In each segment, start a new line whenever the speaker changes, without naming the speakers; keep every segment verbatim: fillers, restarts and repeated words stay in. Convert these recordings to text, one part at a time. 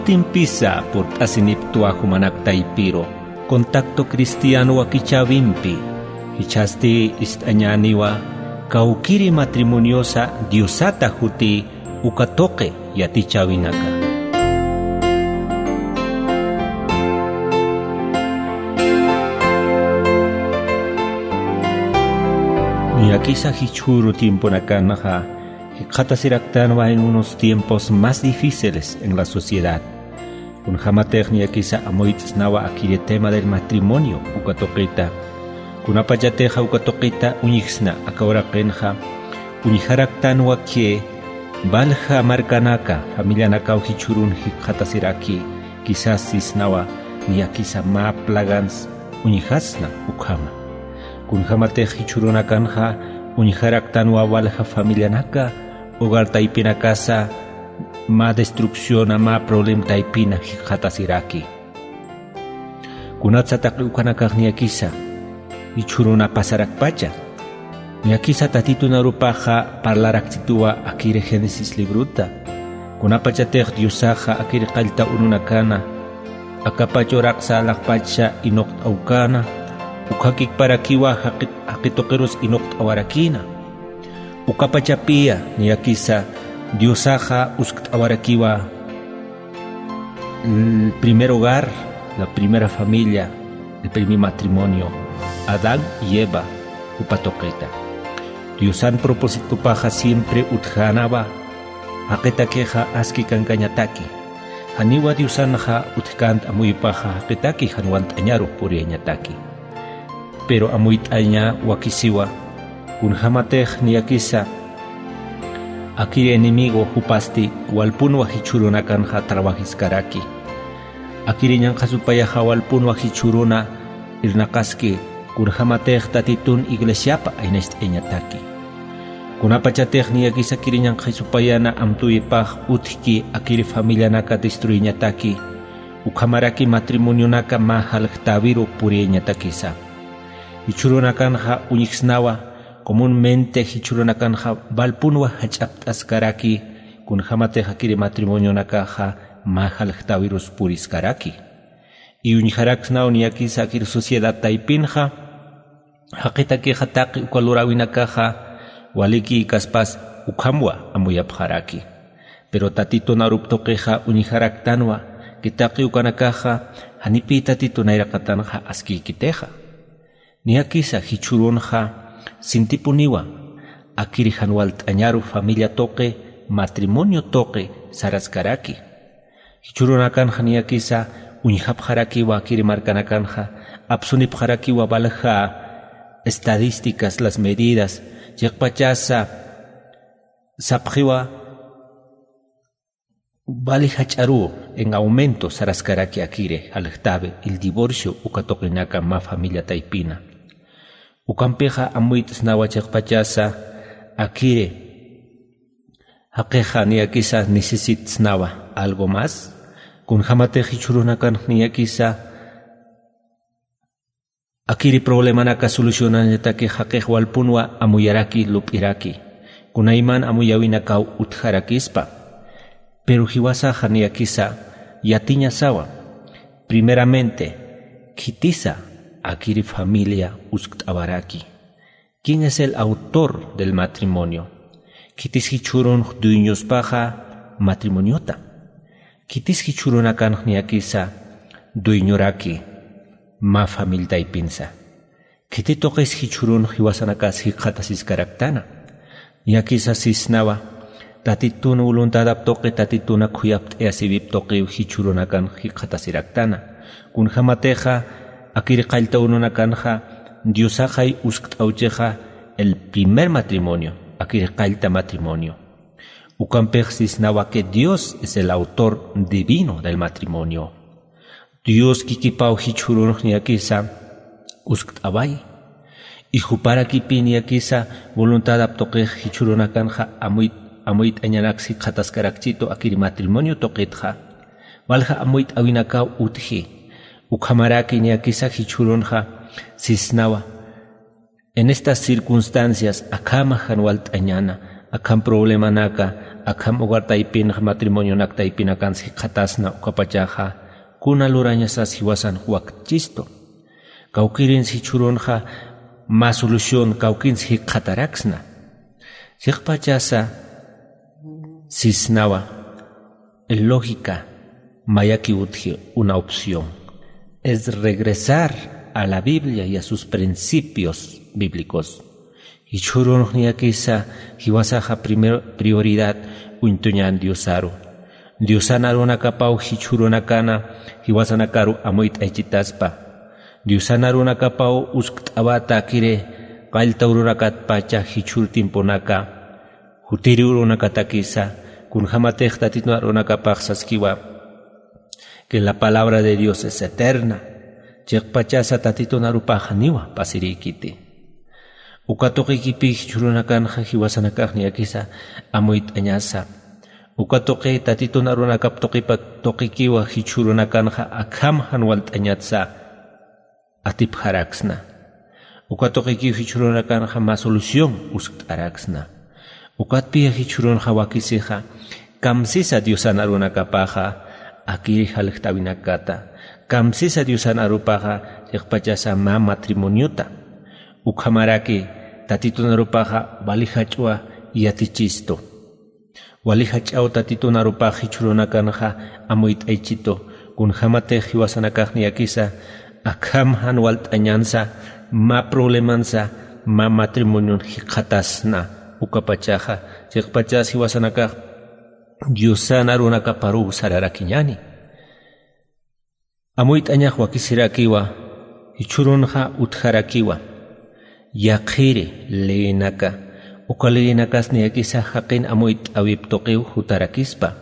Amuitin pisa por asiniptua humanakta ipiro. Contacto cristiano wa kichavimpi. Hichasti istañaniwa. Kaukiri matrimoniosa diosata huti ukatoke yatichavinaca. Niakisa hichuru tiempo nakanaja. Hikatasiraktanwa en unos tiempos más difíciles en la sociedad. Un jamatech quizá amoitznawa akire tema del matrimonio ukatoquita. Kuna payateja ukatoquita unixna akaurakenja. Unijaraktanwa que balja markanaka familia nakau hichurun hikatasiraki. Quizás sisnawa ni akisa ma plagans unijasna ukama. Kun jamatech hichurunakanja unijaraktanwa balja familia naka. Hogar taipina casa, ma destrucción, ma problem taipina hikatasiraki. Kunatsatak ukanakak niakisa, ichuruna pasarak pacha. Niakisa tatitu narupaja parlarak titua akire Génesis libruta. Kunapachatek diosaja akire kalta ununakana. Akapachorak salak pacha inokt aukana. Ukakik parakiwa hakitokeros inokt awarakina. Ukapachapia niakisa diosaja uskawarakiwa el primer hogar, la primera familia, el primer matrimonio, Adán y Eva, upatoqueta. Diosan propósito paja siempre utjanaba, aqueta queja aski kankañataki. Haniwa diosanaja utkant amuy paja aquetaki hanwant añaru puriañataki. Pero amuit aña wakisiwa. Kun jamatech niakisa akire enemigo hupasti walpunwa hichuruna kanja trabajiskaraki. Akire ñanja supayaja walpunwa hichuruna irnakaski kun jamatech tatitun iglesiapa ainest eñataki. Kun apachatech niakisa akire ñanja supayana amtuyipaj utki akire familia naka destruiñataki. Ukamaraki matrimonio naka ma halktaviru purieñatakisa. Hichuruna kanja unixnawa comúnmente hichurunakanja valpunwa hachaptaskaraki kun jamate hakiri matrimonio nakaja mahalhtavirus puriskaraki. Y unijaraksna uniakisa akir sociedad taipinja hakitaki hataki ukalurawinakaja waliki kaspas ukamwa amuyapjaraki. Pero tatito naruptokeja unijaraktanwa kitaki ukanakaja hanipi tatito nairakatanja askikiteja. Niakisa hichurunja sintipuniwa akiri hanwalt añaru familia toque matrimonio toque saraskaraki. Hichurunakanja niakisa unijapjaraki wa akiri markanakanja absunipjaraki wa balja estadísticas las medidas yakpachasa sapjiwa balihacharu en aumento saraskaraki akire alejtabe el divorcio ukatoqinaka ma familia taipina. Ukampeja amuitas nawachakpachasa akire hakeja niakisa necesitnawa algo más kun jamate hichurunakan niakisa akiri problema naka solucionanetake hakej walpunwa amuyaraki lupiraki kunaiman amuyawinakau utjarakispa pero hiwasa niakisa yatiña sawa primeramente kitisa akiri familia usktabaraki. ¿Quién es el autor del matrimonio? Kitis hichurun dueños paja matrimoniota. Kitis hichurun akan niakisa dueñoraki ma familia y pinza. Kiti toques hichurun hiwasanakas hikatasis karaktana. Niakisa sisnawa tatitun voluntad aptoque tatituna kuyapt easibip toque hichurun akan hikatasiraktana. Kun jamateja akiri qalta ununakanja diosajay usktaucheja el primer matrimonio, akiri qalta matrimonio. Ukampexis nawa que Dios es el autor divino del matrimonio. Dios kikipau hichurun niakisa usktaway. Y jupara kipi niakisa voluntad aptoque hichurunakanja amuit amuit añanaksi kataskarakchito akiri matrimonio toqetja. Valja amuit awinakau utji. Ukamaraki niakisa hichurunja sisnawa. En estas circunstancias, akama hanwalt añana, akam problema naka, akham ugar taipin matrimonio nak taipin akan si khatasna ukapachaja kuna luraña sa siwasan huak chisto. Kaukirin si churunja ma solución kaukin si khataraksna. Sikpachasa sisnawa en lógica mayaki utji una opción. Es regresar a la Biblia y a sus principios bíblicos. Y churun niakisa hiwasaja primero prioridad untuñan diosaro. Diosanaru nakapau hichurunakana hiwasanakaru amoit aichitaspa. Diosanaru nakapau usktavata kire qaltaururakat pacha hichurtimponaka. Hutirirunakatakisa kunhamatej tatitnarunakapaj saskiwa. Que la palabra de Dios es eterna. Chekpachasa tatitonarupaj niwa pasirikiti. Ukatoqikipi churunakanja hiwasanakajni akisa amoit añasa. Ukatoqi tatitonarunakap toqipak toqikiwa hichurunakanja akhamhan walt'añatsa atipjaraksna. Ukatoqiki hichurunakanja ma solución usktaraksna. Ukatpi hichurunja wakisija kamsisa diosanarunakapaja akiri haliktawinakata. Kamsisa diosanarupaja chekpachasa ma matrimoniota. Ukhamaraki tatitunarupaja walihachua yatichisto. Walihachao tatitunarupaja hichurunakanja amoit aichito kunhamate hiwasanakajni akisa akhamhan walt'añansa ma problemansa ma matrimonion hikhatasna ukapachaja chekpachas hiwasanakaj diosanarunakaparu sararakiñani. Amoit añaj wakisirakiwa hichurunja utjarakiwa. Yaqiri leenaka ukaleenakas niakisa haqin amoit awiptoqiw hutarakispa.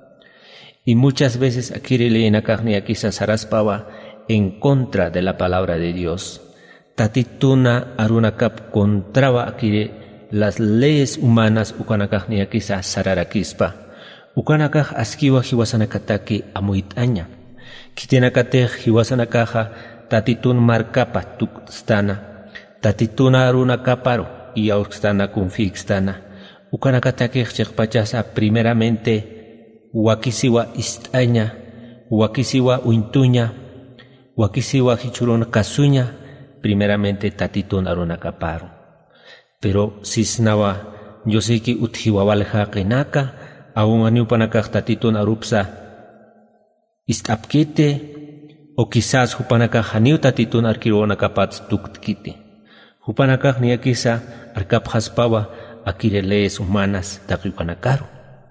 Y muchas veces akiri leenakaj niakisa saraspawa en contra de la palabra de Dios. Tatituna arunakap contrawa akiri las leyes humanas ukanakaj niakisa sararakispa. Ukanakaj askiwa hiwasanakataki amoit aña. Kitinakatej hiwasanakaja tatitun markapa tukstana. Tatituna aruna kaparo y austana confixtana. Ukanakatakej chekpachasa primeramente wakisiwa istaña, wakisiwa uintuña, wakisiwa hichurun kasuña, primeramente tatituna aruna kaparo. Pero sisnawa yosiki uthiwawalja qinaka, aún aniupanakaj tatitun arupsa istapkite, o quizás hupanakaj aniu tatitun arkironakapats tuktkite. Hupanakaj niakisa arkapjaspawa akire leyes humanas taqiukanakaru.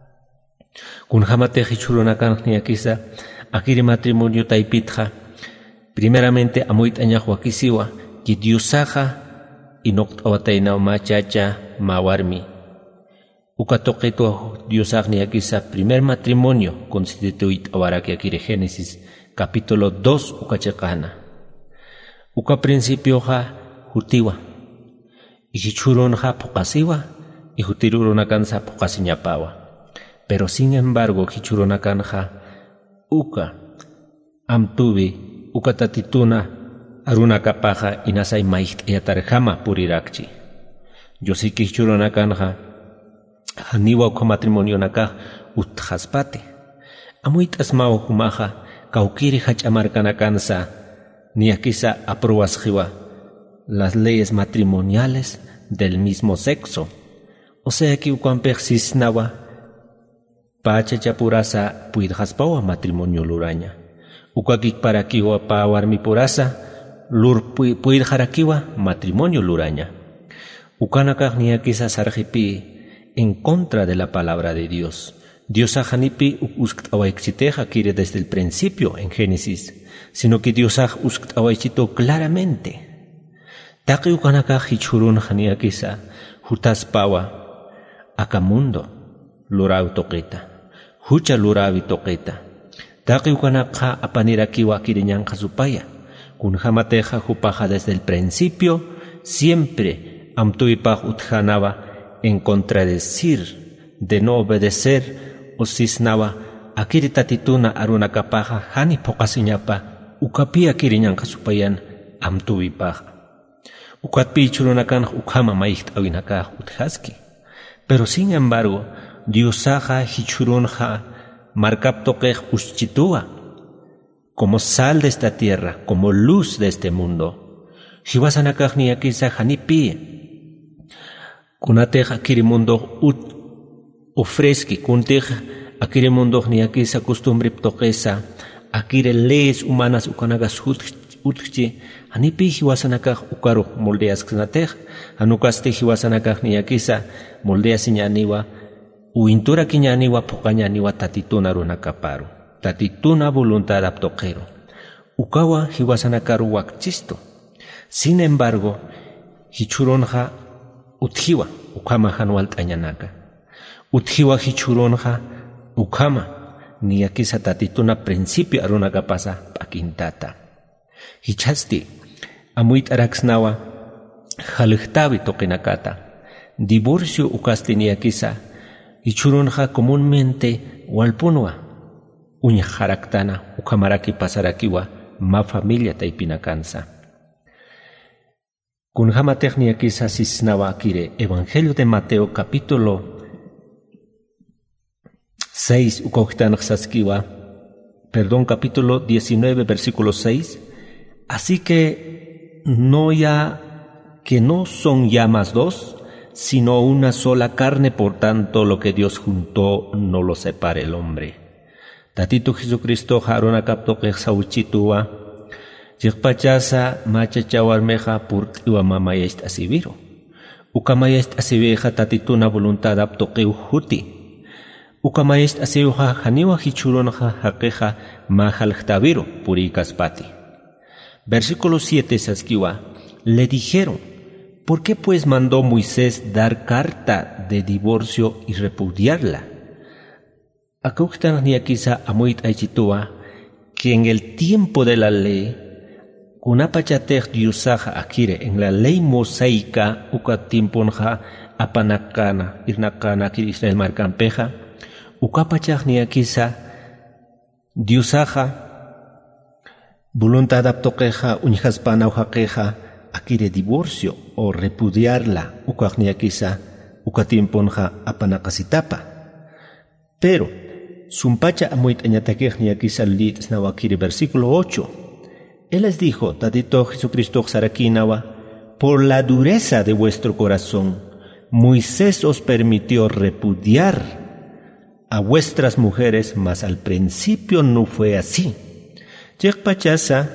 Kunhamate hichurunakaj niakisa akire matrimonio taipitja. Primeramente amoit añaj wakisiwa ki diosaja inoqt'awataynao machacha mawarmi. Ukatoqito diosaj niakisa primer matrimonio constituit awaraki akire Génesis capítulo dos ukachekana. Uka principio ja hutiwa. Y hichurunja pokasiwa y hutirurunakansa pokasiñapawa. Pero sin embargo hichurunakanja uka amtubi uka tatituna arunakapaja inasay maiht yatarjama purirakchi. Yo sí que hichurunakanja haniwa uka matrimonio nakaj utjaspate. Amuit asmao humaja kaukiri hachamarkanakansa niakisa aprobasjiwa las leyes matrimoniales del mismo sexo. O sea que ukampej sisnawa pacha chapurasa puidjaspawa matrimonio luraña. Ukakik para kiwa pa warmi purasa lur puidjarakiwa matrimonio luraña. Ukanakaj niakisa sarjipi en contra de la palabra de Dios. Dios ajanipi usktawaichiteja quiere desde el principio en Génesis, sino que Dios usktawaichito claramente. Taqi ukanaka hichurun haniakisa hutaspawa akamundo lurau toqita. Hucha lurawi toqita. Taqi ukanaka apanirakiwa kiriñanja supaya. Kunhamateja hupaja desde el principio siempre amtuipaj utjanaba en contradecir, de no obedecer, o sisnawa akiri tatituna arunakapaja hani pokasiñapa ukapia kiriñanja supayan amtuipaj. Ukatpi churunakan ukama maicht awinakaj utjaski. Pero sin embargo, Diosaja hichurunja markaptoquej uschitúa, como sal de esta tierra, como luz de este mundo. Hiwasanakaj niyakisa janipi. Kunatej akirimundo ut ofrezki, kuntej akirimundo niyakisa costumbre ptoquesa, akire leyes humanas ukanagas utchi, hanipi hiwasanakaj ukaruj moldeas knatej, anukaste hiwasanakaj niyakisa moldeas ñaniwa, uintura kiñaniwa pokañaniwa tatituna runakaparu. Tatituna voluntad aptoquero. Ukawa hiwasanakaru wakchisto. Sin embargo, hichuronja utjiwa ukama hanual tañanaka. Utjiwa hichuronja ukama niyakisa tatituna principio arunaka pasa pakintata. Hichasti amuit araxnawa halijtavi toqinakata. Divorcio ukasti niyakisa hichuronja comúnmente walpunwa. Uña jaraktana ukamaraki pasarakiwa ma familia taipinakansa. Kunjama techniakisa sisnawa akire Evangelio de Mateo capítulo seis ukauhtanaksaskiwa, perdón, capítulo diecinueve versículo seis. Así que no ya que no son ya más dos, sino una sola carne, por tanto lo que Dios juntó no lo separe el hombre. Tatito Jesucristo haruna kapto kexauchitua, jikpachasa machachawarmeja purtiwa mamayest asibiro. Ukamayest asibeja tatituna voluntad aptoqeu huti. Ukamayest asibeja haniwa hichuronja hakeja majalhtaviro purikaspati. Versículo siete saskiwa, le dijeron, ¿por qué pues mandó Moisés dar carta de divorcio y repudiarla? Akuktan niakisa amuit aichitua, que en el tiempo de la ley, kunapachatej diusaja akire, en la ley mosaica, ukatimponja apanakana, irnakana kir Israel markampeja, ukapachaj niakisa diusaja, voluntad aptoqueja, unjaspana ujaqueja, akire divorcio o repudiarla, ukaj niakisa, ukatimponja apanakasitapa. Pero, Sumpacha amuit añatakej niakisa lit snawakiri versículo ocho. Él les dijo, Tatito Jesucristo Sarakinawa, por la dureza de vuestro corazón, Moisés os permitió repudiar a vuestras mujeres, mas al principio no fue así. Yekpachasa,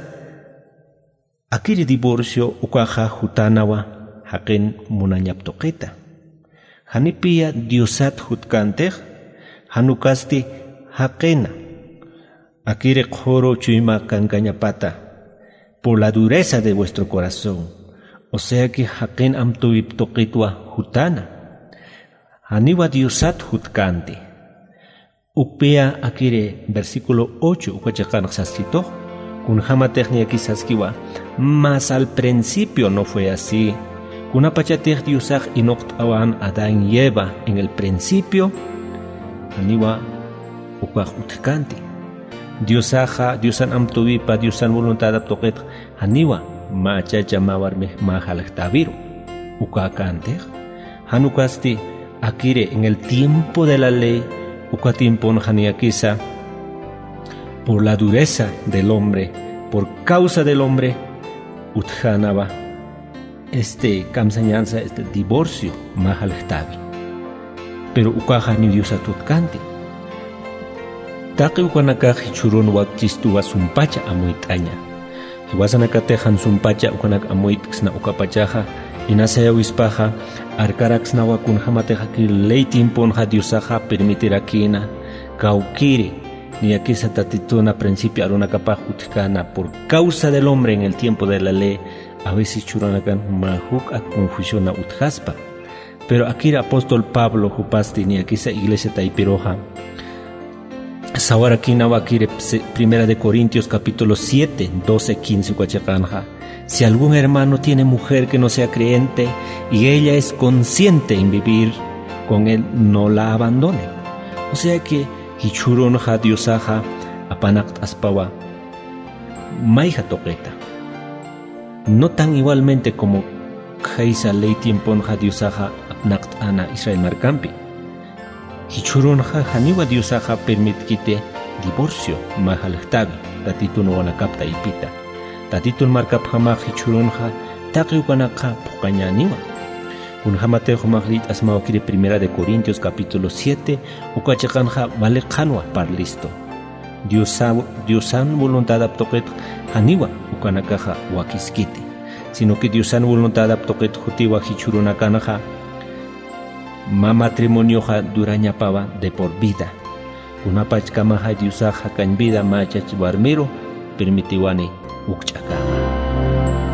akiri divorcio ukaja jutanawa, haken munanyaptoqueta. Hanipia diosat jutkantej, hanukasti Hakena, akire joro chuima kankañapata, por la dureza de vuestro corazón, o sea que haken amtuip toquitwa jutana, haniwa diosat jutkante. Upea akire versículo ocho, ukachakan saskito, kunjama technia kisaskiwa, mas al principio no fue así. Kunapachatech diosaj inokt awan Adán y Eva en el principio, haniwa ukaj utkante. Diosaja, diosan amtuvipa, diosan voluntad aptoquet, haniwa, machacha mawarmeh majalhtaviro, ukakante, hanukasti, akire, en el tiempo de la ley, ukatimpon haniakisa, por la dureza del hombre, por causa del hombre, utjanaba, este kamsañanza, este divorcio, majalhtavi. Pero ukaja ni diosa tutkante. Taki ukanaka hichurun wakchistuwa sumpacha amuitaña. Hiwasanaka tejan sumpacha ukanak amuitxna ukapachaja, inasaya wispaja, arkaraxna wakunjamateja ley timponja diosaja permitirakina, kaukiri, ni aquí se tatituna principio arunakapaj utkana por causa del hombre en el tiempo de la ley, a veces churanakan majuk a confusión a utjaspa. Pero aquí el apóstol Pablo jupasti ni aquí se iglesia taipiroja. Sawara kinawakire primera de Corintios capítulo siete, doce, quince cuachacanja. Si algún hermano tiene mujer que no sea creyente y ella es consciente en vivir con él, no la abandone. O sea que hichuronja diosaja apanakt aspawa maija toqueta. No tan igualmente como Jaisa ley tiemponja diosaja apnakt ana Israel marcampi. hichurunja haniwa Diosaja permitkite divorcio mahalaktabi tatitun wanakapta ipita tatitun markapjama hichurunja taqiukanaka puqañaniwa unjamatejo maglit asmawakiri primera de Corintios capítulo siete ukachaqanja vale qanwa parlisto Diosa Diosan voluntad aptoqet haniwa ukanakaja wakiskiti sino que Diosan voluntad aptoqet jutiwa hichurunakanaja ma matrimonio ja duraña pava de por vida una pachkama ja Diosaja kan vida machach barmero permitiwani ukchakama